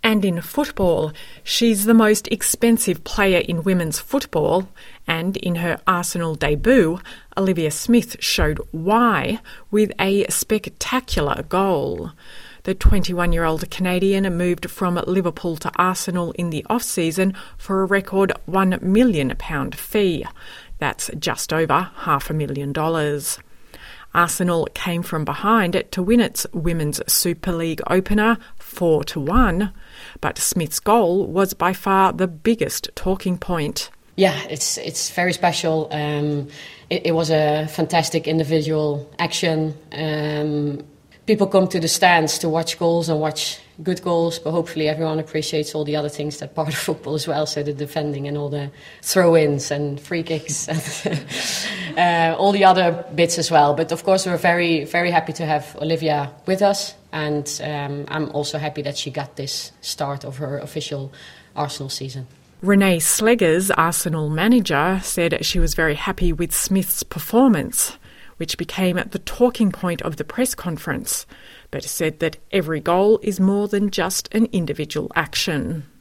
And in football, she's the most expensive player in women's football, and in her Arsenal debut, Olivia Smith showed why with a spectacular goal. The 21-year-old Canadian moved from Liverpool to Arsenal in the off-season for a record £1 million fee. That's just over $500,000. Arsenal came from behind to win its Women's Super League opener 4-1, but Smith's goal was by far the biggest talking point. Yeah, it's very special. It was a fantastic individual action. People come to the stands to watch goals and watch good goals, but hopefully everyone appreciates all the other things that part of football as well, so the defending and all the throw-ins and free kicks and all the other bits as well. But of course we're very, very happy to have Olivia with us, and I'm also happy that she got this start of her official Arsenal season. Renee Slegers, Arsenal manager, said she was very happy with Smith's performance, which became the talking point of the press conference, but said that every goal is more than just an individual action.